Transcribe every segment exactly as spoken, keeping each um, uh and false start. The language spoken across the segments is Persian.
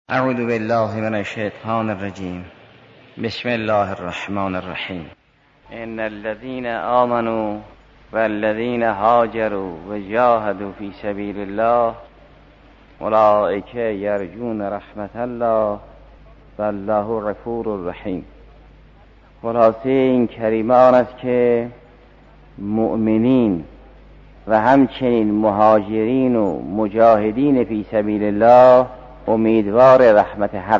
اعوذ بالله من الشیطان الرجیم. بسم الله الرحمن الرحیم. ان الذين آمنوا والذين هاجروا وجاهدوا في سبيل الله اولئک یرجون رحمت الله والله غفور رحیم. خلاصه این کریمان است که مؤمنین و همچنین مهاجرین و مجاهدین فی سبیل الله امیدوار رحمت حق.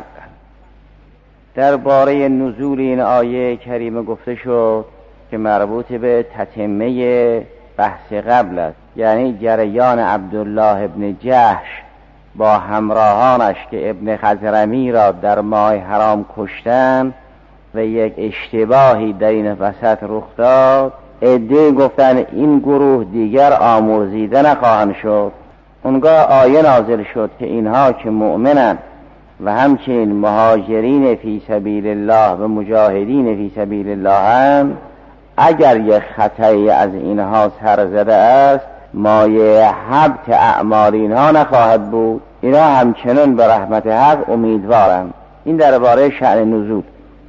درباره نزول این آیه کریمه گفته شد که مربوط به تتمه بحث قبل است، یعنی جریان عبدالله ابن جحش با همراهانش که ابن خزرمی را در ماه حرام کشتن و یک اشتباهی در این وسط رخ داد. عده‌ای گفتن این گروه دیگر آمرزیده نخواهند شد. اونگاه آیه نازل شد که اینها که مؤمنند و همچنین مهاجرین فی سبیل الله و مجاهدین فی سبیل الله هم، اگر یک خطایی از اینها سر زده است مایه حبط اعمال اینها نخواهد بود. اینها همچنان به رحمت حق امیدوارند. این درباره شأن نزول.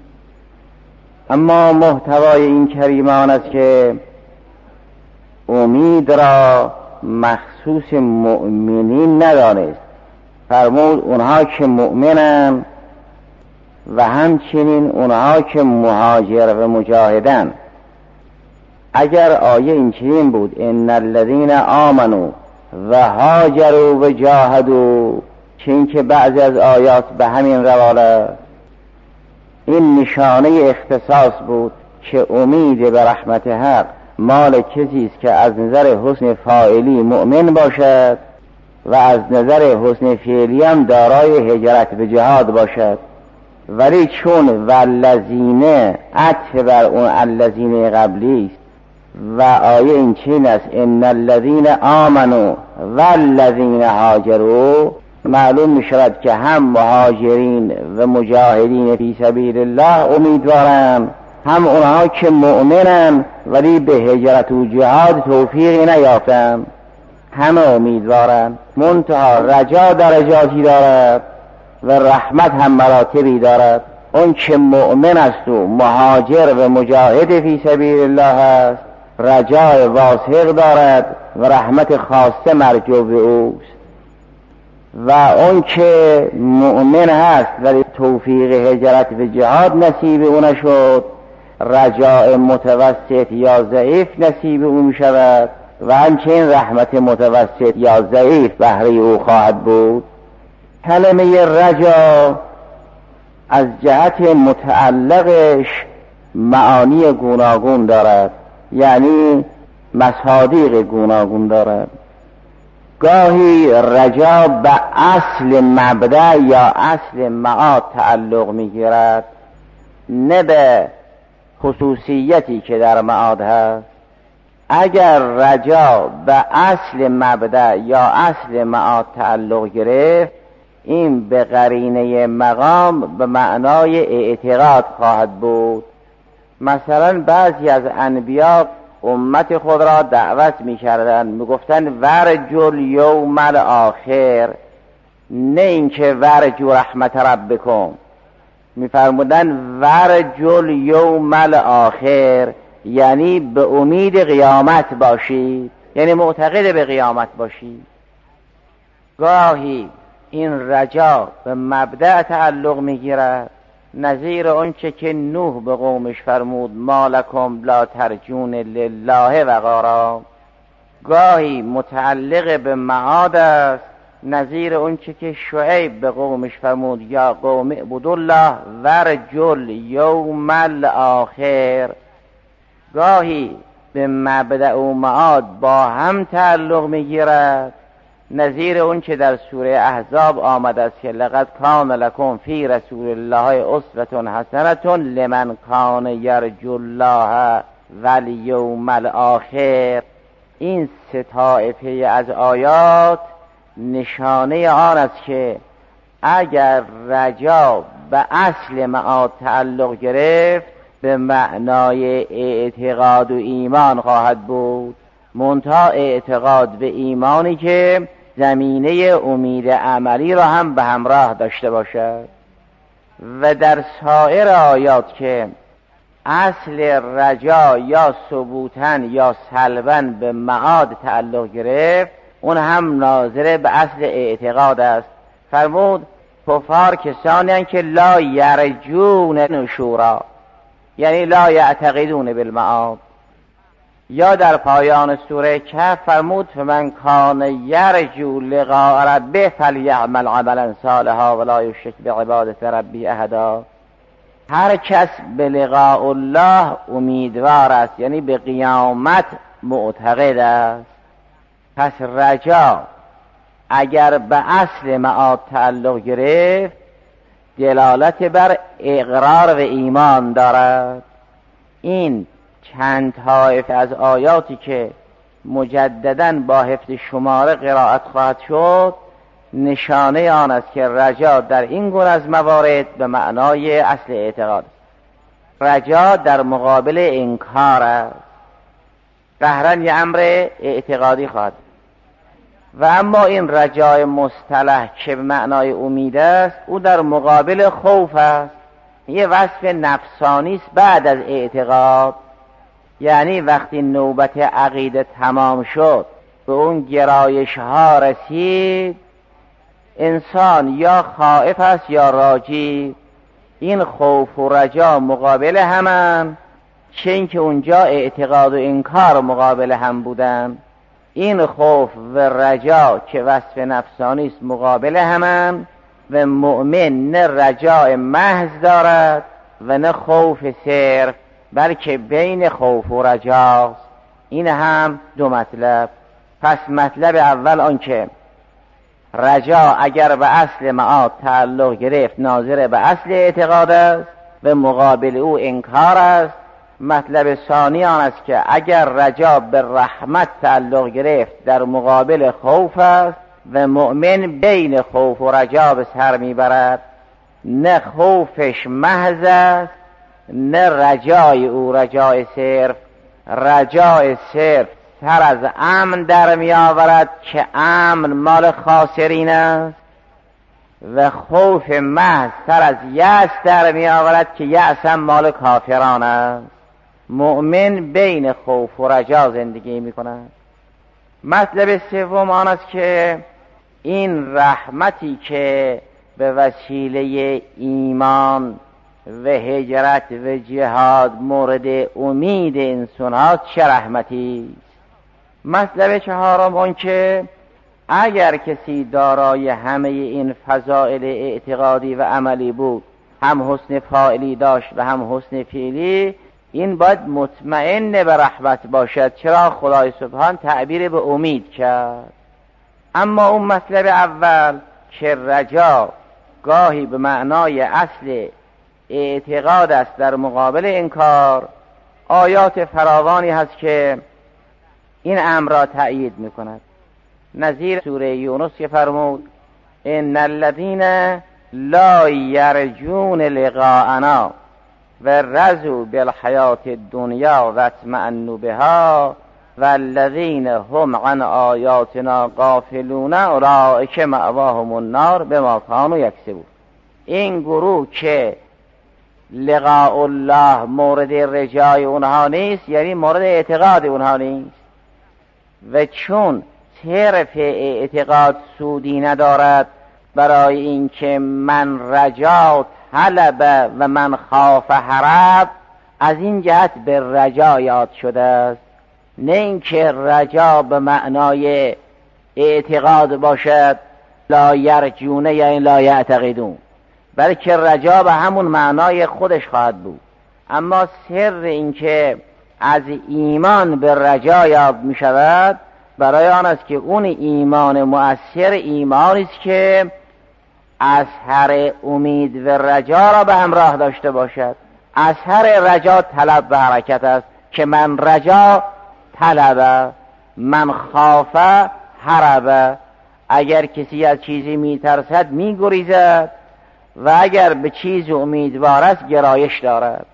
اما محتوای این کریمان است که امید را مخصوص مؤمنین ندانست. فرمود اونها که مؤمنن و همچنین اونها که مهاجر و مجاهدن. اگر آیه این چنین بود ان الذین آمنوا و هاجروا و جاهدوا، چون که بعضی از آیات به همین روال، این نشانه اختصاص بود که امید به رحمت حق مال کسی است که از نظر حسن فاعلی مؤمن باشد و از نظر حسن فعلی هم دارای هجرت به جهاد باشد. ولی چون والذین عطف بر اون الذین قبلی است و آیه این چین است ان الذین آمنوا والذین هاجروا، معلوم می شود که هم مهاجرین و مجاهدین فی سبیل الله امیدوارند، هم اونها که مؤمنن ولی به هجرت و جهاد توفیقی نیافتند، همه امیدوارند. منتها رجا درجاتی دارد و رحمت هم مراتبی دارد. اون که مؤمن است و مهاجر و مجاهد فی سبیل الله است رجای واسع دارد و رحمت خاصه مرجو به اوست. و اون که مؤمن هست ولی توفیق هجرت و جهاد نصیب او نشد، رجاء متوسط یا ضعیف نصیب او می شود و همچنین رحمت متوسط یا ضعیف بهره او خواهد بود. کلمه رجا از جهت متعلقش معانی گوناگون دارد، یعنی مصادیق گوناگون دارد. گاهی رجا به اصل مبدأ یا اصل معاد تعلق میگیرد، نه به خصوصیتی که در معاد هست. اگر رجا به اصل مبدأ یا اصل معاد تعلق گرفت، این به قرینه مقام به معنای اعتقاد خواهد بود. مثلا بعضی از انبیا امت خود را دعوت می کردن، می گفتن ورجو یوم الاخر، نه اینکه ورجو رحمت ربکم. می فرمودن ورجو یوم الاخر، یعنی به امید قیامت باشید، یعنی معتقد به قیامت باشید. گاهی این رجا به مبدأ تعلق می گیرد، نظیر آنچه که نوح به قومش فرمود ما لکم لا ترجون لله وقارا. گاهی متعلق به معاد است، نظیر آنچه که شعیب به قومش فرمود یا قوم اعبدوا الله ورجوا الیوم الاخر. گاهی به مبدأ و معاد با هم تعلق میگیرد، نظیر اون که در سوره احزاب آمده است که لقد کان لکم فی رسول الله اسوة حسنة لمن کان یرجو الله والیوم الاخر. این سه طایفه از آیات نشانه آن است که اگر رجا به اصل معاد تعلق گرفت به معنای اعتقاد و ایمان خواهد بود، منتها اعتقاد به ایمانی که زمینه امید عملی را هم به همراه داشته باشد. و در سایر آیات که اصل رجا یا ثبوتاً یا سلباً به معاد تعلق گرفت، اون هم ناظر به اصل اعتقاد است. فرمود کفار کسانی هستند که لا یرجون نشورا، یعنی لا یعتقدون بالمعاد. یا در پایان سوره کهف فرمود فمن کان یرجو لقاء ربه فلیعمل عملا صالحا ولا یشرک بعبادت ربه احدا. هر کس به لقاء الله امیدوار است، یعنی به قیامت معتقد است. پس رجا اگر به اصل معاد تعلق گرفت دلالت بر اقرار و ایمان دارد. این چند طایف از آیاتی که مجدداً با حفظ شماره قرائت خواهد شد نشانه آن است که رجا در این گونه از موارد به معنای اصل اعتقاد. رجا در مقابل انکار است، قهرن یه امر اعتقادی خواهد. و اما این رجای مصطلح که به معنای امید است، او در مقابل خوف است، یه وصف نفسانی است بعد از اعتقاد. یعنی وقتی نوبت عقیده تمام شد، به اون گرایش ها رسید، انسان یا خائف است یا راجی. این خوف و رجا مقابل همن، چه اینکه اونجا اعتقاد و انکار مقابل هم بودن. این خوف و رجا که وصف نفسانی است مقابل همن، و مؤمن نه رجاء محض دارد و نه خوف صرف، بلکه بین خوف و رجاست. این هم دو مطلب. پس مطلب اول آن که رجا اگر به اصل معاد تعلق گرفت ناظر به اصل اعتقاد است و مقابل او انکار است. مطلب ثانی آن است که اگر رجا به رحمت تعلق گرفت در مقابل خوف است و مؤمن بین خوف و رجا به سر میبرد، نه خوفش محض است نه رجای او رجای صرف. رجای صرف سر از امن در می آورد که امن مال خاسرین است، و خوف محض سر از یأس در می آورد که یأس هم مال کافران است. مؤمن بین خوف و رجا زندگی می کند. مطلب سوم آن است که این رحمتی که به وسیله ایمان و هجرت و جهاد مورد امید انسان ها چه رحمتی است. مطلب چهارم آن که اگر کسی دارای همه این فضائل اعتقادی و عملی بود، هم حسن فاعلی داشت و هم حسن فعلی، این باید مطمئن به رحمت باشد. چرا خدای سبحان تعبیر به امید کرد. اما اون مطلب اول که رجا گاهی به معنای اصل اعتقاد است در مقابل انکار، آیات فراوانی هست که این امر را تأیید میکند. نظیر سوره یونس که فرمود ان الذین لا یرجون لقاءنا و رضوا بالحیات الدنیا و اطمأنوا بها والذین هم عن آیاتنا غافلون اولئک مأواهم النار بما کانوا یکسبون. این گروه که لقاء الله مورد رجای اونها نیست، یعنی مورد اعتقاد اونها نیست، و چون طرف اعتقاد سودی ندارد برای اینکه من رجا طلب و من خاف هرب، از این جهت به رجا یاد شده است. نه اینکه رجا به معنای اعتقاد باشد لا یرجون یا لا یعتقدون، بلکه رجا به همون معنای خودش خواهد بود. اما سر اینکه از ایمان به رجا یاد می شود برای آن است که اون ایمان مؤثر ایمانی است که اثر امید و رجا را به همراه داشته باشد. اثر رجا طلب و حرکت است که من رجا طلب، من خاف هرب. اگر کسی از چیزی می ترسد می گریزد و اگر به چیز امیدوار است گرایش دارد.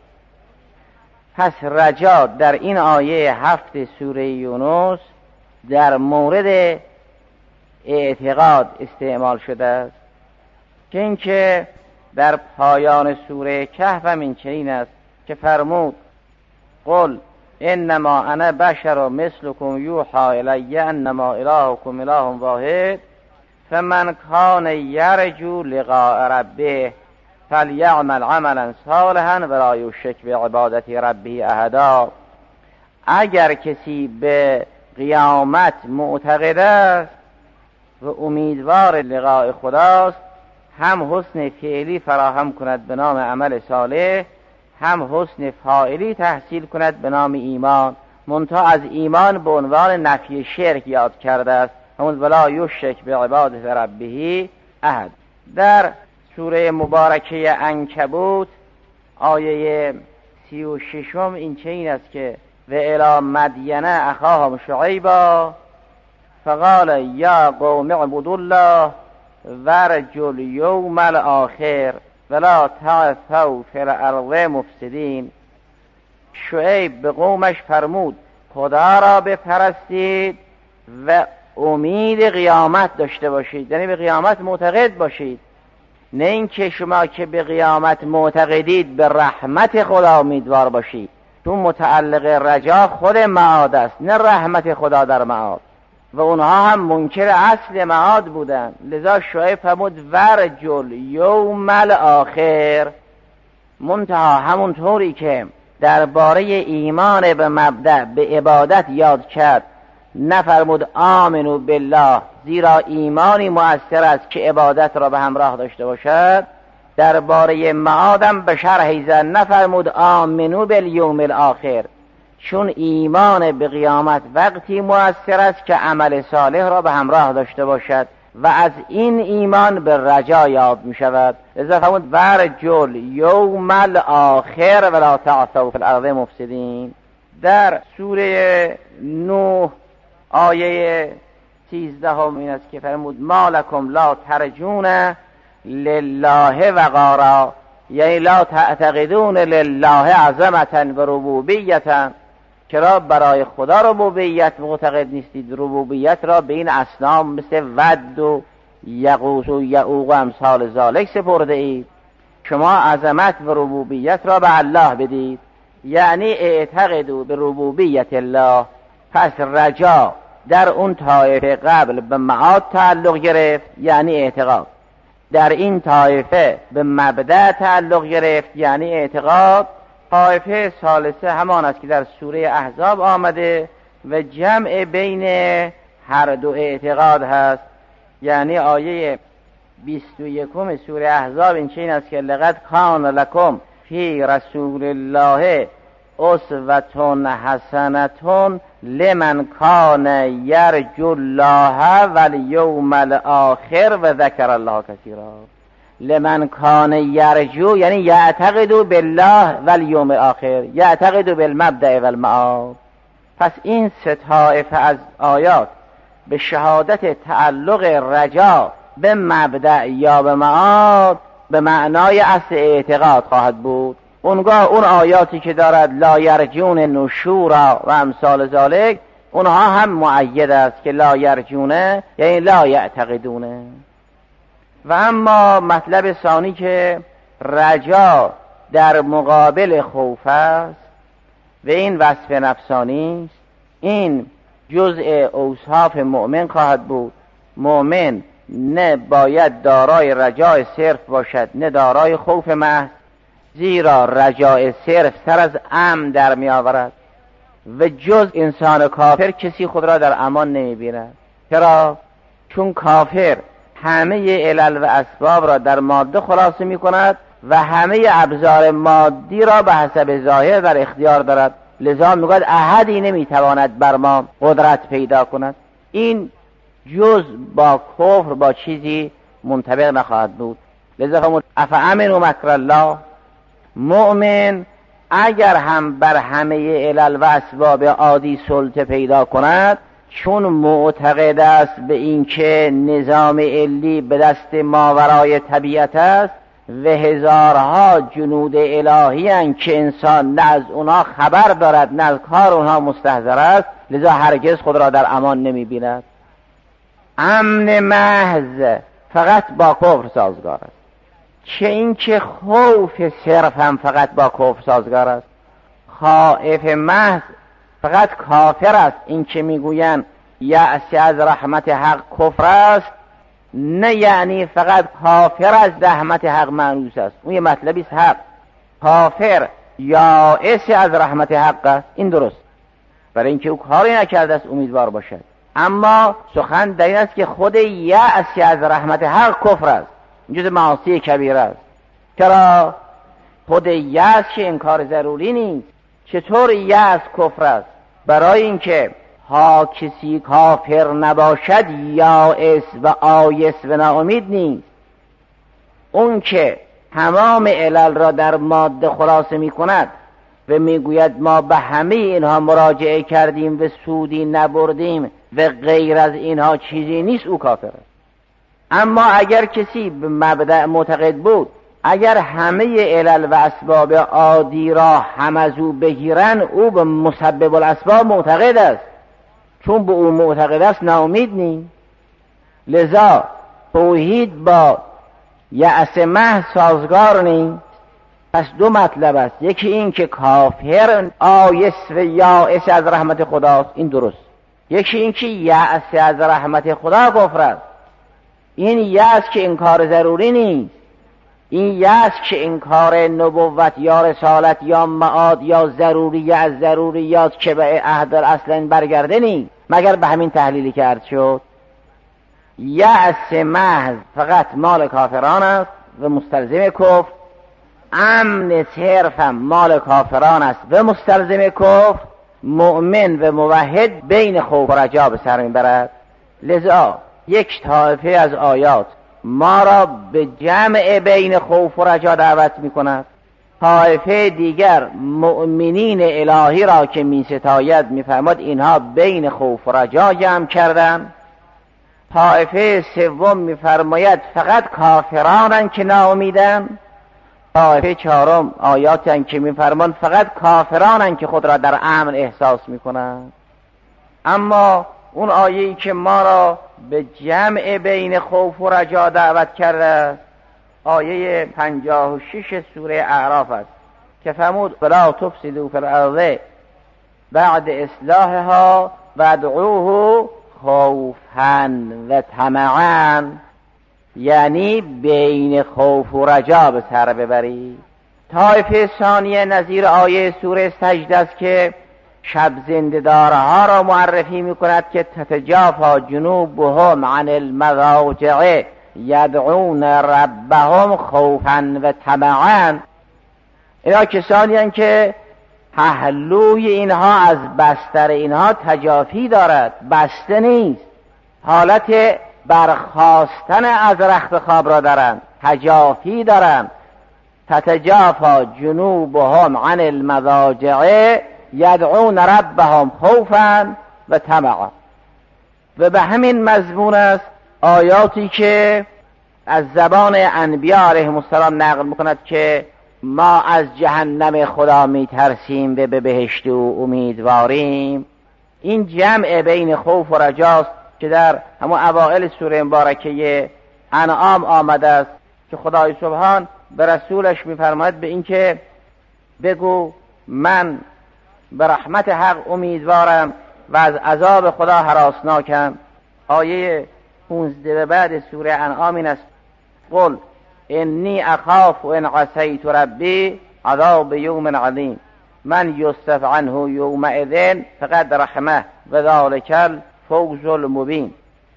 پس رجا در این آیه هفت سوره یونس در مورد اعتقاد استعمال شده است، که اینکه در پایان سوره کهف هم این چنین است که فرمود قل انما انا بشر مثلكم یوحى الی انما الهکم اله واحد فمن کان یرجو لقاء ربه فلیعمل عملا صالحا ولا یشرک بعبادت ربه احدا. اگر کسی به قیامت معتقد است و امیدوار لقاء خداست، هم حسن فعلی فراهم کند به نام عمل صالح، هم حسن فاعلی تحصیل کند به نام ایمان. منتها از ایمان به عنوان نفی شرک یاد کرده است، همون ولا یشرک بعبادت ربه احد. در سوره مبارکه عنکبوت آیه سی و ششم این چنین است که و الی مدین اخاهم شعیبا فقال یا قوم اعبدوا الله وارجوا الیوم الاخر ولا تعثوا فی الارض مفسدین. شعیب به قومش فرمود خدا را بپرستید و امید قیامت داشته باشید، یعنی به قیامت معتقد باشید، نه اینکه شما که به قیامت معتقدید به رحمت خدا امیدوار باشید، چون متعلق رجا خود معاد است نه رحمت خدا در معاد، و اونها هم منکر اصل معاد بودن. لذا شعیب فرمود ورجل یوم الاخر. منتها همونطوری که درباره ایمان به مبدأ به عبادت یاد کرد نفرمود آمنو بالله، زیرا ایمانی مؤثر است که عبادت را به همراه داشته باشد، درباره معادم به شرح زن نفرمود آمنو بالیوم الاخر، چون ایمان به قیامت وقتی مؤثر است که عمل صالح را به همراه داشته باشد و از این ایمان به رجا یاد می شود. لذا فرمود ورجل یوم الاخر ولا تعثوا فی الارض مفسدین. در سوره نوح آیه سیزدهم این است که فرمود ما لکم لا ترجون لله وقارا، یعنی لا تعتقدون لله عظمتا و ربوبیتا، چرا برای خدا ربوبیت معتقد نیستید؟ ربوبیت را به این اصنام مثل ود و یغوث و یعوق و امثال ذالک سپرده اید. شما عظمت و ربوبیت را به الله بدید، یعنی اعتقدوا به ربوبیت الله. پس رجا در اون طایفه قبل به معاد تعلق گرفت، یعنی اعتقاد. در این طایفه به مبدأ تعلق گرفت، یعنی اعتقاد. طایفه ثالثه همان است که در سوره احزاب آمده و جمع بین هر دو اعتقاد هست، یعنی آیه بیست و یکم سوره احزاب این چنین است که لقد کان لکم فی رسول الله اسوة حسنة لمن کان یرجو الله والیوم الاخر و ذکر الله کثیرا. لمن کان یرجو یعنی یعتقد بالله والیوم الاخر، یعتقد بالمبدأ والمعاد. پس این سه طایفه از آیات به شهادت تعلق رجا به مبدأ یا به معاد به معنای اصل اعتقاد خواهد بود. اونگاه اون آیاتی که دارد لا یرجون نشورا و امثال ذالک، اونها هم مؤید است که لا یرجونه یعنی لا یعتقدونه. و اما مطلب ثانی که رجا در مقابل خوف است و این وصف نفسانی است، این جزء اوصاف مؤمن خواهد بود. مؤمن نه باید دارای رجاء صرف باشد نه دارای خوف محض، زیرا رجاء صرف سر از امن در می آورد و جز انسان کافر کسی خود را در امان نمی بیند. چرا؟ چون کافر همه علل و اسباب را در ماده خلاصه می کند و همه ابزار مادی را به حسب ظاهر در اختیار دارد. لذا می گوید احدی نمی تواند بر ما قدرت پیدا کند. این جز با کفر با چیزی منطبق نخواهد بود. لذا فرمود افامنوا مکر الله. مؤمن اگر هم بر همه علل و اسباب عادی سلطه پیدا کند، چون معتقد است به اینکه نظام علی به دست ماورای طبیعت است و هزارها جنود الهی اند که انسان نه از اونها خبر دارد نه از کار اونها مستحضر است، لذا هرگز خود را در امان نمی بیند. امن محض فقط با کفر سازگار است، چه این که خوف صرف هم فقط با کفر سازگار است. خائف محض فقط کافر است. این که میگویند یأس از رحمت حق کفر است، نه یعنی فقط کافر از رحمت حق مانوس است. اون یه مطلبی است. حق کافر یائس از رحمت حق است، این درست، برای اینکه او کاری نکرده است امیدوار باشد. اما سخن در این است که خود یأس از رحمت حق کفر است، این جز معاصی کبیره است. چرا؟ خود یأس که انکار ضروری نیست. چطور یأس کفر است؟ برای اینکه ها کسی کافر نباشد یائس و آیس و ناامید نیست. اون که تمام علل را در ماده خلاصه می کند و میگوید ما به همه اینها مراجعه کردیم و سودی نبردیم و غیر از اینها چیزی نیست، او کافر است. اما اگر کسی به مبدأ معتقد بود اگر همه علل و اسباب عادی را هم از او بگیرن، او به مسبب الاسباب معتقد است. چون به او معتقد است ناامید نیست. لذا توحید با یأس محض سازگار نیست. پس دو مطلب است، یکی این که کافر آیس و یائس از رحمت خداست، این درست. یکی این که یأس از رحمت خدا کفر است. این یأس که انکار ضروری نیست. این یأس که انکار نبوت یا رسالت یا معاد یا ضروری از ضروریات که به عهد اصلا برگرده نیست، مگر به همین تحلیلی که عرض شد. یأس محض فقط مال کافران است و مستلزم کفر. امن صرف هم مال کافران است و مستلزم کفر. مؤمن و موحد بین خوف و رجا به سر میبرد. لذا یک طایفه از آیات ما را به جمع بین خوف و رجا دعوت میکند. طایفه دیگر مؤمنین الهی را که می ستاید میفرماد اینها بین خوف و رجا جمع کردند. طایفه سوم میفرماید فقط کافرانند که ناامیدند. طایفه چهارم آیاتند که میفرمان فقط کافرانند که خود را در امن احساس میکنند. اما اون آیه‌ای که ما را به جمع بین خوف و رجا دعوت کرده آیه پنجاه و شش سوره اعراف است که فرمود ولا تفسدوا فی الارض بعد اصلاحها وادعوه خوفا و طمعا، یعنی بین خوف و رجا به سر ببرید. طایفه ثانیه نظیر آیه سوره سجده است که شب زنده‌دارها را معرفی می‌کند که تتجافا جنوبهم عن المضاجع یدعون ربهم خوفا و طمعا. اینا کسانی هستند که پهلوی اینها از بستر اینها تجافی دارد، بسته نیست، حالت برخاستن از رخت خواب را دارند، تجافی دارند. تتجافا جنوبهم عن المضاجع یدعون ربهم خوفا و طمعا. و به همین مضمون است آیاتی که از زبان انبیاء علیهم السلام نقل میکند که ما از جهنم خدا میترسیم و به بهشت او امیدواریم. این جمع بین خوف و رجاست که در همون اوائل سوره مبارکه انعام آمده است که خدای سبحان به رسولش میفرماید به این که بگو من به رحمت حق امیدوارم و از عذاب خدا هراسناکم. آیه پانزده بعد سوره انعام این است قل انی اخاف ان عصیت ربی عذاب یوم عظیم من یصرف عنه یومئذ فقد رحمه و ذلک الفوز المبین.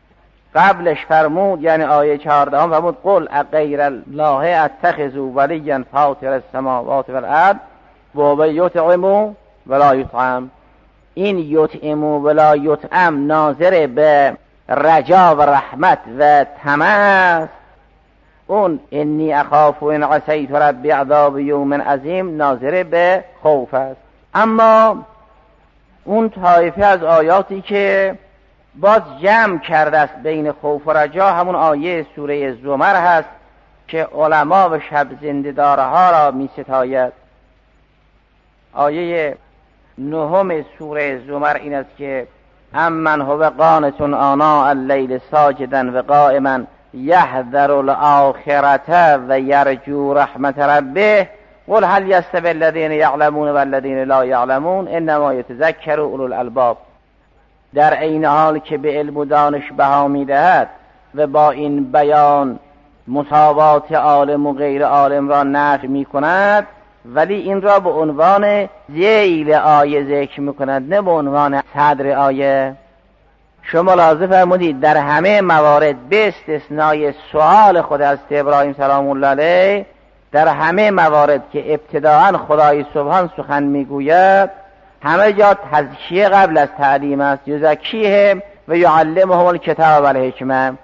قبلش فرمود یعنی آیه چهاردهم فرمود قل اغیر الله اتخذ ولیا فاطر السماوات والارض و یطعم ولا یطعم. این یطعم ولا یطعم ناظر به رجا و رحمت و طمع است. اون انی اخاف ان عصیت ربی عذاب یوم عظیم ناظر به خوف است. اما اون طایفه از آیاتی که باز جمع کرده است بین خوف و رجا همون آیه سوره زمر هست که علما و شب زنده‌دارها را می ستاید. آیه نهم سوره زمر این است که امن هو قانت آناء اللیل ساجدا و قائما یحذر الآخرة و یرجو رحمت ربه قل هل یستوی الذین یعلمون و الذین لا یعلمون انما یتذکر اولو الالباب. در عین حال که به علم و دانش بها میدهد و با این بیان مساوات عالم و غیر عالم را نفی می کند، ولی این را به عنوان ذیل آیه ذکر می کند، نه به عنوان صدر آیه. شما لازم فرمودید در همه موارد به استثنای سؤال خود از ابراهیم سلام الله علیه، در همه موارد که ابتداعا خدای سبحان سخن میگوید همه جا تزکیه قبل از تعلیم است. یزکیهم و یعلمهم الکتاب و الحکمه.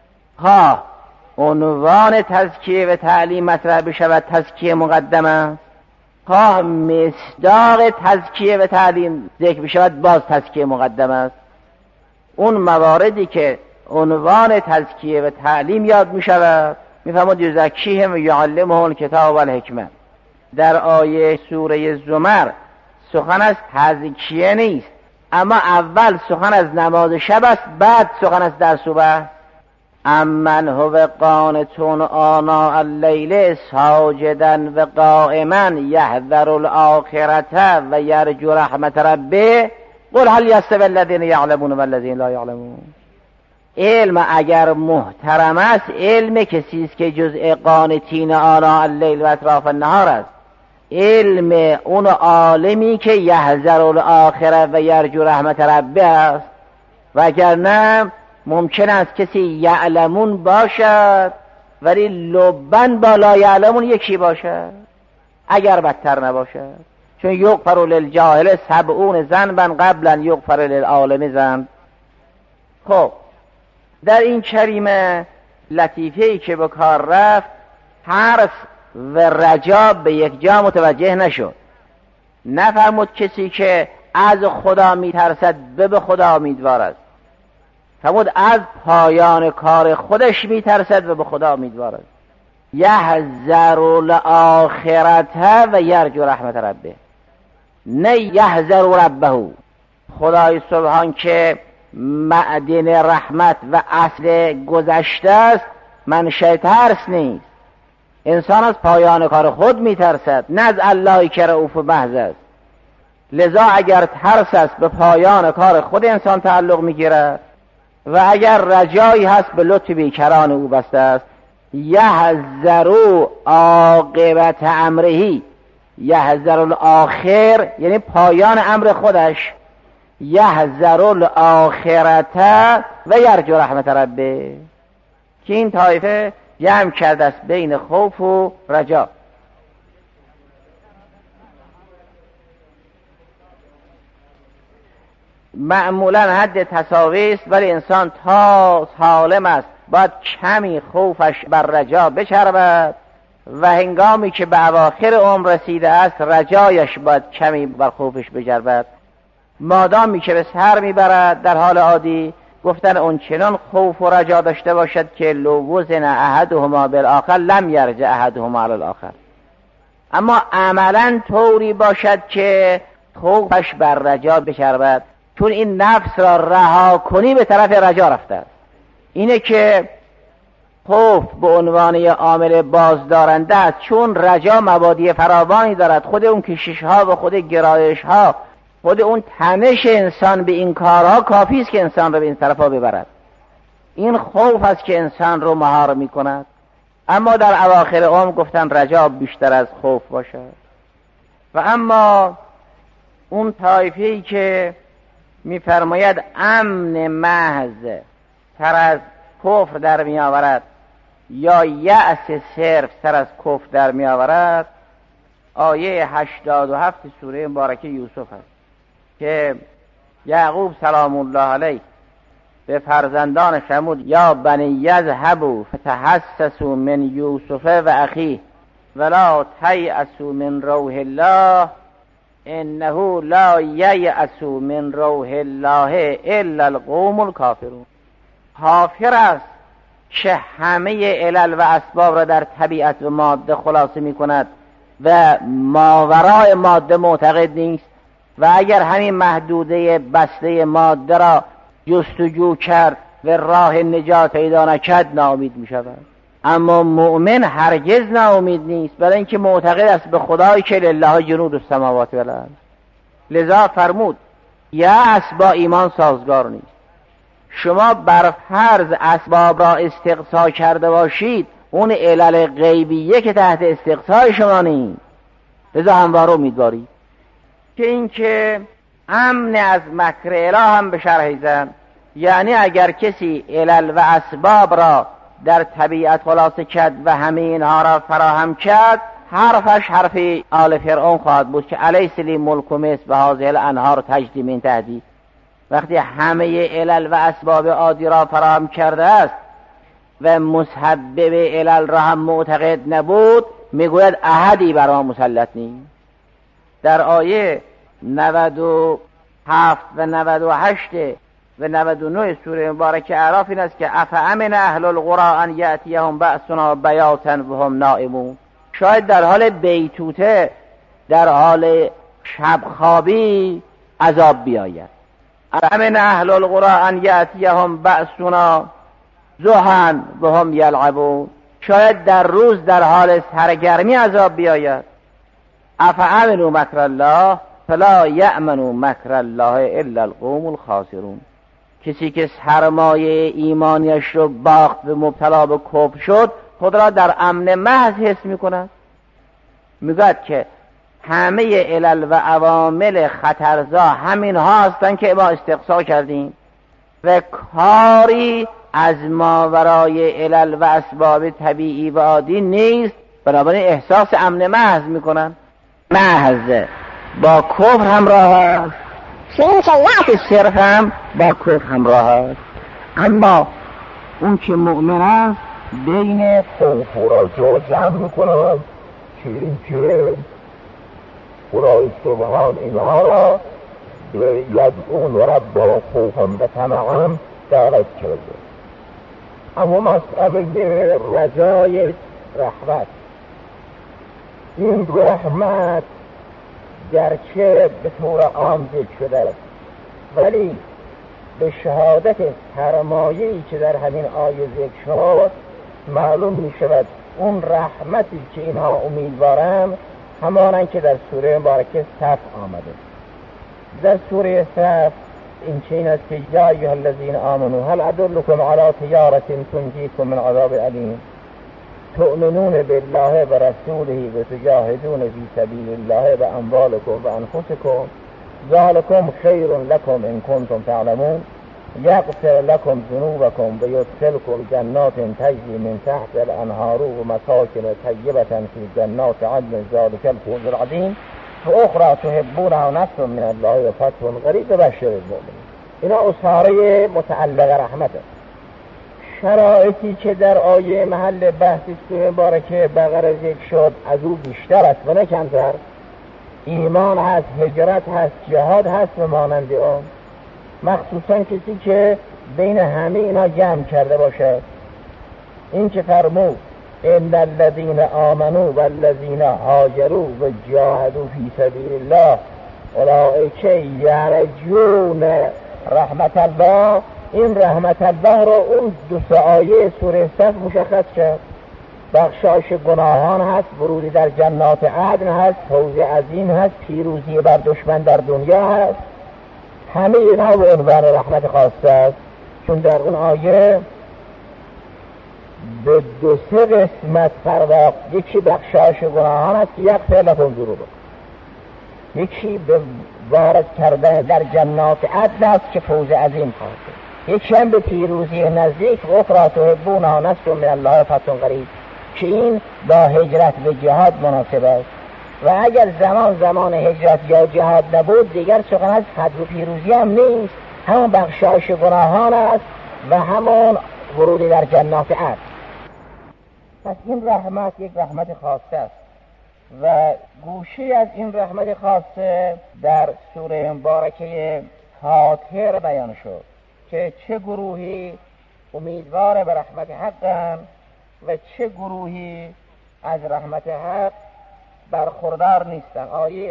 ها عنوان تزکیه و تعلیم مطرح بشود، تزکیه مقدم است. ها مصداق تزکیه و تعلیم ذکر بشود، باز تزکیه مقدم است. اون مواردی که عنوان تزکیه و تعلیم یاد می شود میفهمد یزکیهم و یعلمهم الکتاب و الحکمه. در آیه سوره زمر سخن از تزکیه نیست، اما اول سخن از نماز شب است، بعد سخن از در صبح. امن هو قانتون آناء اللیل ساجدا و قائما یحذر الآخرة و یرجو رحمت ربه قل هل یستوی الذین یعلمون و الذین لا یعلمون. علم اگر محترم است، علم کسی است که جزء قانتین آناء اللیل و اطراف النهار است. علم اون عالمی که یحذر الاخره و یرجو رحمت ربه است. وگرنه ممکن است کسی یعلمون باشد ولی لبن با لا یعلمون یکی باشد، اگر بدتر نباشد. چون یغفر للجاهل سبعون ذنبا قبلا یغفر للعالم ذنب. خب در این کریمه لطیفه‌ای که به کار رفت، حرف و رجا به یک جا متوجه نشد. نفرمود کسی که از خدا میترسد به به خدا امیدوار است، فرمود از پایان کار خودش میترسد و به خدا امیدوار است. یحذر الاخرة و یرجو رحمت ربه، نه یحذر ربه. خدای سبحان که معدن رحمت و اصل گذشته است، منشأ ترس نیست. انسان از پایان کار خود میترسد، نه از اللهی که رؤوف محض است. لذا اگر ترس است به پایان کار خود انسان تعلق میگیرد و اگر رجایی هست به لطف بیکران او بسته است. یحذر عاقبت امره، یحذر الاخر یعنی پایان امر خودش. یحذر الاخرة و یرجو رحمت ربه، که این طایفه جمع کرده است بین خوف و رجا. معمولا حد تساوی است، ولی انسان تا سالم است باید کمی خوفش بر رجا بچربد و هنگامی که به اواخر عمر رسیده است رجایش باید کمی بر خوفش بچربد. مادامی که به سر میبرد در حال عادی گفتن اون چنان خوف و رجا داشته باشد که لو وزن احدهما بالآخر لم یرجع احدهما علی الآخر. اما عملا طوری باشد که خوفش بر رجا بچربد، چون این نفس را رها کنی به طرف رجا رفته است. اینه که خوف به عنوان یه عامل بازدارنده است، چون رجا مبادی فراوانی دارد. خود اون کشش ها و خود گرایش ها، خود اون تنش انسان به این کارها کافی است که انسان رو به این طرفا ببرد. این خوف است که انسان رو مهار می کند. اما در اواخر عمر گفتن رجا بیشتر از خوف باشد. و اما اون طایفه‌ای که می‌فرماید امن محض سر از کفر در می آورد یا یأس صرف سر از کفر در می آورد، آیه هشتاد و هفت سوره مبارکه یوسف است که یعقوب سلام الله علیه به فرزندان فرمود یا بنی یذهبوا فتحسسوا من یوسف و اخیه ولا تیأسوا من روح الله انه لا ییأس من روح الله الا القوم الکافرون. کافر است که همه علل و اسباب را در طبیعت و ماده خلاصه می کند و ماورای ماده معتقد نیست. و اگر همین محدوده بسته ماده را جستجو کرد و راه نجات پیدا نکرد ناامید می شود. اما مؤمن هرگز ناامید نیست، برای اینکه معتقد است به خدایی که لله جنود السماوات و الارض. لذا فرمود یأس با ایمان سازگار نیست. شما بر فرض اسباب را استقصا کرده باشید، اون علل غیبیه که تحت استقصای شما نیست. لذا همواره امیدوارید که اینکه امن از مکر اله هم به شرح زن، یعنی اگر کسی علل و اسباب را در طبیعت خلاصه کرد و همه اینها را فراهم کرد، حرفش حرف آل فرعون خواهد بود که الیس لی ملک مصر و هذه الانهار تجری من تحتی. وقتی همه علل و اسباب عادی را فراهم کرده است و مسبب علل را هم معتقد نبود، میگوید احدی بر ما مسلط نیست. در آیه نود و هفت و نود و هشت و نود و نه سوره مبارکه اعراف این است که افامن اهل القری ان یأتیهم بأسنا بیاتا وهم نائمون. شاید در حال بیتوته، در حال شبخوابی عذاب بیاید. افامن اهل القری ان یأتیهم بأسنا ضحی وهم یلعبون. شاید در روز در حال سرگرمی عذاب بیاید. افامنوا مکر الله فلا یأمنوا مکر الله الا القوم الخاسرون. کسی که سرمایه ایمانیش رو باخت و مبتلا به کفر شد، خود را در امن محض حس می کند. میگوید که همه علل و عوامل خطرزا همین ها هستند که ما استقصا کردیم و کاری از ماورای علل و اسباب طبیعی و عادی نیست، بنابراین احساس امن محض می کنند. محض با کفر همراه است، چون که لعب صرف هم با کفر همراه است. اما اون که مؤمن است بین خوف و رجا جمع میکنه که این که خدای سبحان اینها را یدعون ربهم خوفا و طمعا دعوت کرده. اما مسئله رجای رحمت، این رحمت گرچه به طور عام ذکر شده است، ولی به شهادت سرمایه‌ای که در همین آیه ذکر شد معلوم می شود اون رحمتی که اینها امیدوارند همانند که در سوره مبارکه صف آمده. در سوره صف این چنین است که یا ایها الذین آمنوا هل ادلکم علی تجارة تنجیکم من عذاب علیم تؤمنون بالله و رسوله و تجاهدون فی سبیل الله و اموالکم و انفسکم ذلکم خیر لکم ان کنتم تعلمون یغفر لکم ذنوبکم و یدخلکم جنات تجری من تحت الانهار و مساکن طیبة فی جنات عدن ذلک الفوز العظیم و اخرى تحبونها نصر من الله و فتح قریب و بشر المؤمنین. اینا اصحاره متعلق رحمت است. شرایطی که در آیه محل بحث سوره مبارکه بقره ذکر شد از او بیشتر است و نه کمتر. ایمان هست، هجرت هست، جهاد هست و مانند آن. مخصوصا کسی که بین همه اینا جمع کرده باشد. این که فرمود ان الذین آمنوا والذین هاجروا و جاهدوا فی سبیل الله اولئک یرجون رحمت الله، این رحمت الله را اون دو سه آیه سوره صف مشخص کرد. بخشایش گناهان هست، ورودی در جنات عدن هست، فوز عظیم هست، پیروزی بر دشمن در دنیا هست. همه اینها به عنوان رحمت خاصه است، چون در اون آیه به دو سه قسمت پرداخت. یکی بخشایش گناهان است که یغفر لکم ذنوبکم، یکی به وارد کردن در جنات عدن است که فوز عظیم خواهد، یکی هم به پیروزی نزدیک و اخرى تحبونها نصر من الله فتح قریب که این با هجرت به جهاد مناسب است. و اگر زمان زمان هجرت یا جهاد نبود دیگر سخن از فتح و پیروزی هم نیست، همون بخشایش گناهان است و همون ورود در جنات عدن. پس این رحمت یک رحمت خاصه است و گوشی از این رحمت خاصه در سوره مبارکه فاتحه بیان شد که چه گروهی امیدوار به رحمت حقن و چه گروهی از رحمت حق برخوردار نیستن. آیه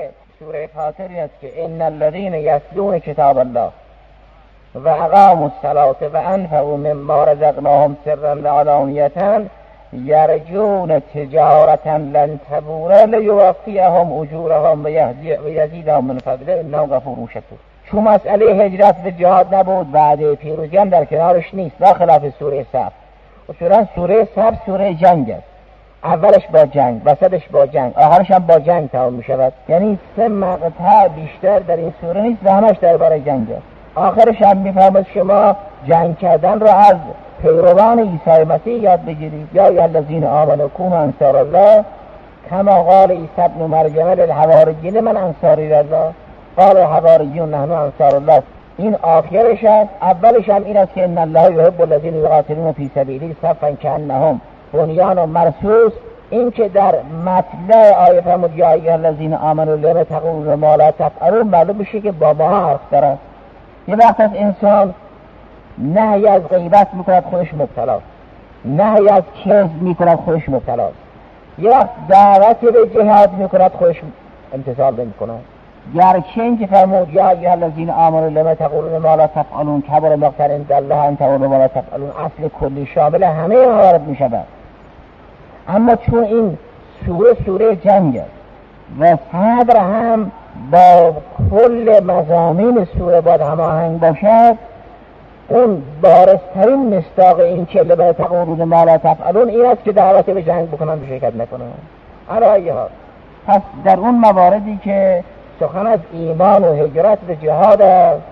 سوره فاطر است که ان الذين يتلون کتاب الله و اقاموا الصلاة و انفقوا مما رزقناهم سرا وعلانیة یرجون تجارة لن تبور لیوفیهم اجورهم و یزیدهم من فضله انه غفور شکور. چون مسئله هجرت به جهاد نبود، وعده پیروزی هم در کنارش نیست، برخلاف سوره صف. اصولا سوره صف سوره جنگ است، اولش با جنگ، وسطش با جنگ، آخرش هم با جنگ تمام می شود. یعنی سه مقطع بیشتر در این سوره نیست و همش درباره جنگ است. آخرش هم میفرماید شما جنگ کردن را از پیروان عیسی مسیح یاد بگیرید. یا ایها الذین آمنوا کونوا انصار الله کما قال عیسی ابن مریم للحواریین من انصاری الله قال الحواریون نحن انصار الله. این آخرش است. اولش هم این است که ان الله یحب الذین یقاتلون فی سبیله صفا کانهم بنیان مرصوص. این که در مطلع آیه فرمود یا ایها الذین آمنوا لم تقولون ما لا تفعلون، معلوم میشه که با ما حرف دارد. یه وقت از انسان نهی از غیبت میکند خودش مبتلاست، نهی از کذب میکند خودش مبتلاست، یه وقت دعوت به جهاد میکند خودش امتثال نمیکند. گرچه این که فرمود یا ایها الذین آمنوا لم تقولون ما لا تفعلون کبر مقتا عند الله ان تقولوا ما لا تفعلون اصل کلی شامل همه موارد میشود. اما چون این سوره سوره جنگ است و صدر هم با کل مضامین سوره باید هماهنگ باشد، اون بارزترین مصداق این که لما تقولون ما لا تفعلون این است که دعوت به جنگ بکنن و شرکت نکنن. علایه ها پس در اون مواردی که سخن از ایمان و هجرت به جهاد است،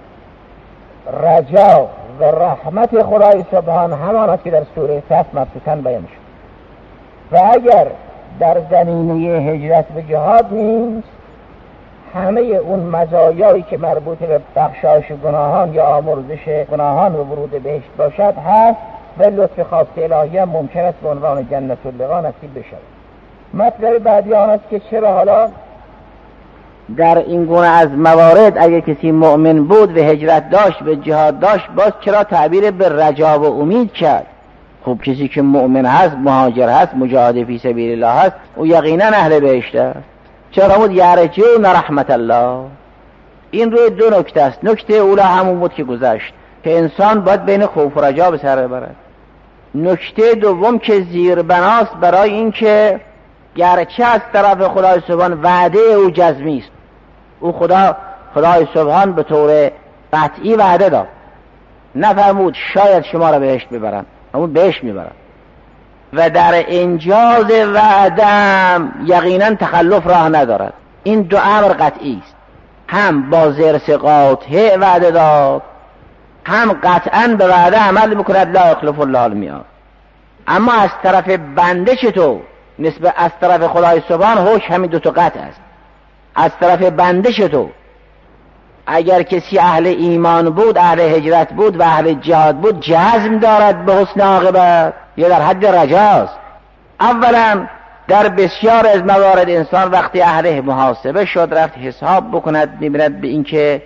رجا و رحمت خدای سبحان همان است که در سوره صف مبسوطاً بیان شد. و اگر در زمینه هجرت به جهاد نیست، همه اون مزایایی که مربوط به بخشایش گناهان یا آمرزش گناهان و ورود بهشت باشد هست و لطف خاص الهی هم ممکن است به عنوان جنت اللقا نصیب بشود. مطلب بعدی آن است که چرا حالا در این گونه از موارد اگر کسی مؤمن بود و هجرت داشت به جهاد داشت، باز چرا تعبیر به رجا و امید کرد؟ خب کسی که مؤمن هست، مهاجر هست، مجاهد فی سبیل الله هست، او یقینا اهل بهشت است. چرا بود یرجون رحمت الله؟ این روی دو نکته است. نکته اولا همون بود که گذشت که انسان باید بین خوف و رجا به سر ببرد. نکته دوم که زیربناست برای این که گرچه از طرف خدای سبحان وعده او جزمی است، او خدا خدای سبحان به طور قطعی وعده داد، نفرمود شاید شما را بهشت ببرن، اما بهشت میبرن. و در انجاز وعدم یقینا تخلف راه ندارد. این دو امر قطعی است، هم با زرس قاطع وعده داد، هم قطعا به وعده عمل میکند لا یخلف الله المیعاد. اما از طرف بنده چطور؟ نسبت از طرف خدای سبحان حکم همین دو تا قطع است. از طرف بنده چطور؟ اگر کسی اهل ایمان بود، اهل هجرت بود و اهل جهاد بود، جزم دارد به حسن عاقبت یا در حد رجاست. اولا در بسیار از موارد انسان وقتی اهل محاسبه شد رفت حساب بکند، میبیند به این که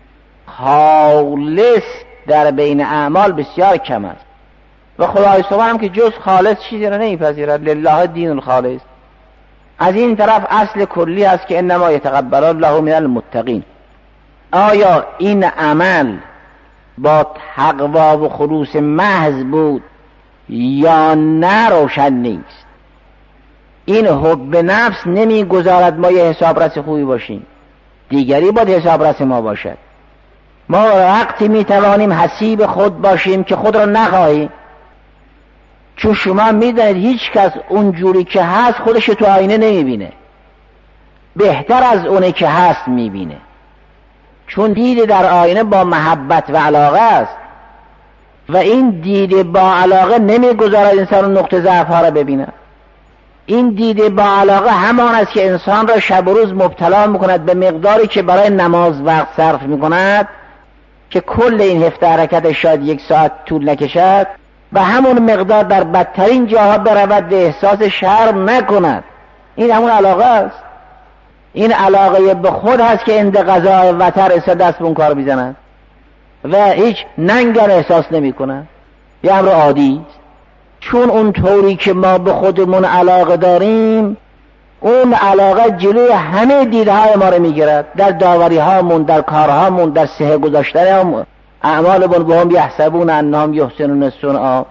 خالص در بین اعمال بسیار کم است و خدای سبحان هم که جز خالص چیزی را نمیپذیرد، لله دین الخالص. از این طرف اصل کلی است که انما یتقبل الله من المتقین. آیا این عمل با تقوا و خلوص محض بود یا نه روشن نیست. این حب نفس نمیگذارد ما یه حسابرس خوبی باشیم، دیگری باید حسابرس ما باشد. ما وقتی میتوانیم حسیب خود باشیم که خود را نخواهیم، چون شما میدانید هیچ کس اونجوری که هست خودش تو آینه نمیبینه، بهتر از اونه که هست میبینه، چون دید در آینه با محبت و علاقه است و این دید با علاقه نمیگذارد انسان نقطه ضعف ها را ببینه. این دید با علاقه همان است که انسان را شب و روز مبتلا میکند به مقداری که برای نماز وقت صرف میکند که کل این هفته حرکت شاید یک ساعت طول نکشد و همون مقدار در بدترین جاها برود و احساس شرم نکند. این همون علاقه است. این علاقه به خود هست که اند قضاء وتر است دست به اون کار میزند و هیچ ننگر احساس نمی کند. یه امر عادی است. چون اون طوری که ما به خودمون علاقه داریم اون علاقه جلوی همه دیدهای ما رو میگیرد، در داوری هامون، در کارهامون، در صحه گذاشتن هم اعمالمون. به هم یحسبون انهم یحسنون صنعا.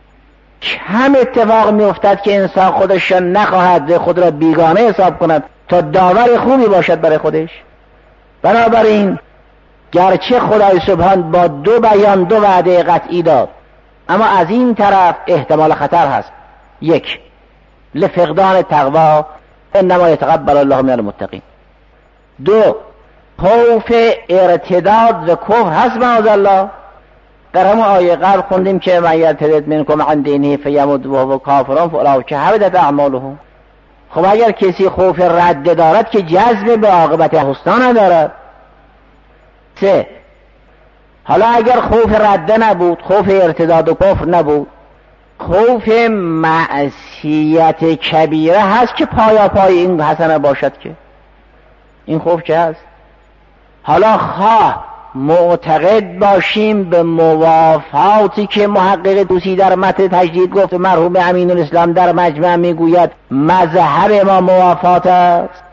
کم اتفاق میافتد که انسان خودش نخواهد خود را بیگانه حساب کند تا داور خوبی باشد برای خودش. بنابراین گرچه خدای سبحان با دو بیان دو وعده قطعی داد، اما از این طرف احتمال خطر هست. یک، لفقدان تقوا، انما یتقبل الله من المتقین. دو، خوف ارتداد و کفر هست معاذالله. در همون آیه قبل خوندیم که من یرتد منکم عن دینه فیمت وهو کافر فاولئک حبطت اعمالهم. خب اگر کسی خوف رد دارد که جزم به عاقبت حسنا ندارد. سه، حالا اگر خوف رد نبود، خوف ارتداد و کفر نبود، خوف معصیت کبیره هست که پایا پای این حسنه باشد، که این خوف چه هست؟ حالا خواه معتقد باشیم به موافاتی که محقق طوسی در متن تجدید گفت، مرحوم امین الاسلام در مجمع میگوید مذهب ما موافات است،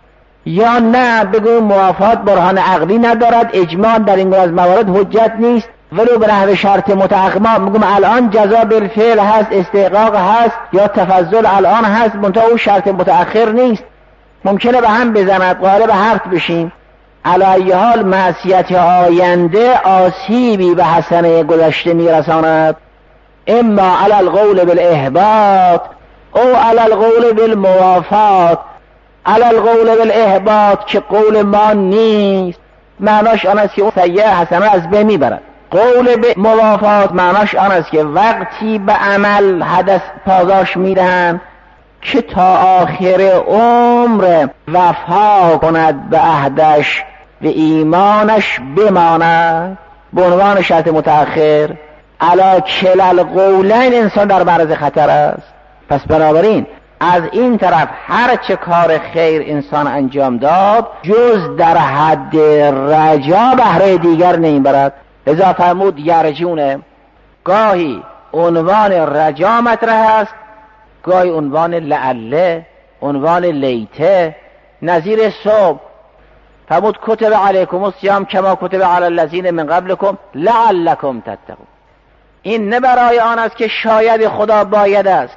یا نه بگویم موافات برهان عقلی ندارد، اجماع در این گونه از موارد حجت نیست، ولو به نحو شرط متأخر میگم الان جزا بالفعل هست، استحقاق هست، یا تفضل الان هست، منتها او شرط متأخر نیست، ممکنه به هم بزند، غالب هفت بشیم. علی ای حال معصیت آینده آسیبی به حسنه گذشته میرساند، اما علی القول بالاحباط او علی القول بالموافات. علی القول بالاحباط که قول ما نیست، معناش آن است که اون سیئه حسنه از بین میبرد. قول به موافات معناش آن است که وقتی به عمل حدث پاداش میدهند که تا آخر عمر وفا کند به عهدش و ایمانش بماند، به عنوان شرط متأخر. علی کلا القولین انسان در معرض خطر است. پس بنابراین از این طرف هر چه کار خیر انسان انجام داد جز در حد رجا بهره دیگر نمیبرد. لذا فرمود یرجونه، گاهی عنوان رجا مطرح است، گاهی عنوان لعله، عنوان لیته. نظیر صبح فرمود کتب علیکم الصیام کما کتب علی الذین من قبلکم لعلکم تتقون. این نه برای آن است که شاید خدا باید است،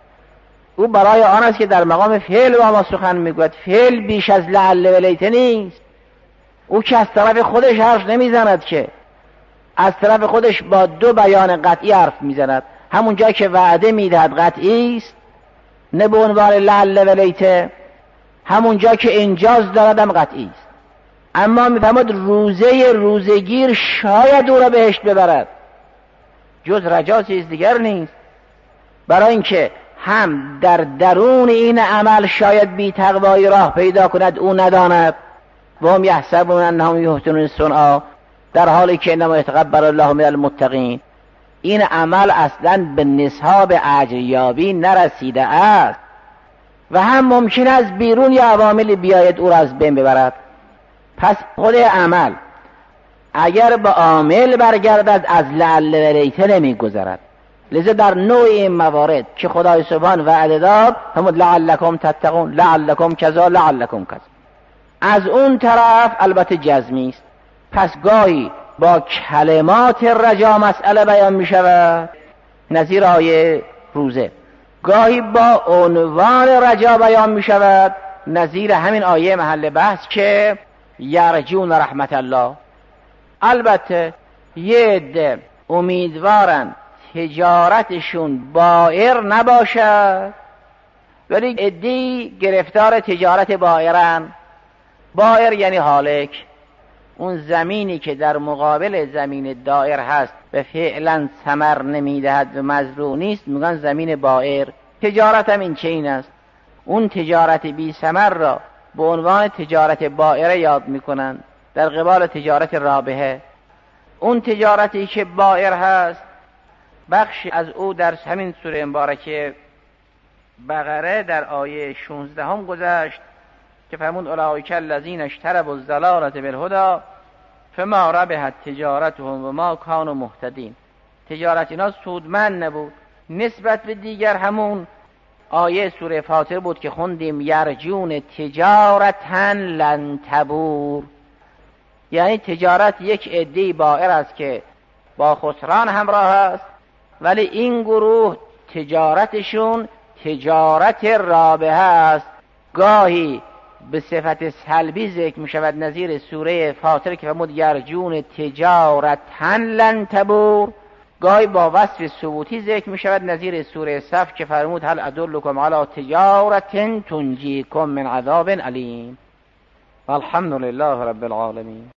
او برای آن است که در مقام فعل و ما سخن میگوید. فعل بیش از لعله و لیته نیست. او که از طرف خودش حرف نمیزند، که از طرف خودش با دو بیان قطعی حرف میزند. همون جایی که وعده میدهد قطعی است، نه به عنوان لعله و لیته. همون جایی که انجاز دارد هم قطعی است. اما میفهمد روزه روزگیر شاید او را بهشت ببرد، جز رجا چیز دیگر نیست. برای اینکه هم در درون این عمل شاید بی تقوایی راه پیدا کند، او نداند. و هم یحسبون انهم یحسنون صنعا، در حالی که انما یتقبل الله من المتقین. این عمل اصلا به نصاب اجریابی نرسیده است و هم ممکن است بیرون یا عوامل بیاید او را از بین ببرد. پس خود عمل اگر به عامل برگردد از لعل و لیته نمی گذرد. لذا در نوع این موارد که خدای سبحان وعده داد، همون لعلکم تتقون، لعلکم کذا، لعلکم کذا. از اون طرف البته جزمی است. پس گاهی با کلمات رجا مسئله بیان می شود، نظیر آیه روزه. گاهی با عنوان رجا بیان می شود، نظیر همین آیه محل بحث که یرجون رحمت الله. البته یه عده امیدوارن تجارتشون بائر نباشد، ولی عده‌ای گرفتار تجارت بائرن. بائر یعنی هالک، اون زمینی که در مقابل زمین دائر هست و فعلا ثمر نمیدهد و مزروع نیست میگن زمین بائر. تجارت هم این چین است. اون تجارت بی ثمر را به عنوان تجارت بائره یاد میکنن در قبال تجارت رابحه. اون تجارتی که بائر هست بخشی از او در همین سوره مبارکه بقره در آیه شانزده هم گذشت که فرمود اولئک الذین اشتروا الضلالة بالهدی فما ربحت تجارتهم و ما کانوا مهتدین. تجارت اینا سودمند نبود نسبت به دیگر همون آیه سوره فاطر بود که خوندیم یرجون تجارتا لن تبور، یعنی تجارت یک عده بائر است که با خسران همراه است، ولی این گروه تجارتشون تجارت رابحه است. گاهی به صفت سلبی ذکر می شود نظیر سوره فاطر که فرمود یرجون تجارتا لن تبور، گاهی با وصف ثبوتی ذکر می شود نظیر سوره صف که فرمود هل ادلکم علی تجارت تنجیکم من عذاب علیم. والحمد لله رب العالمین.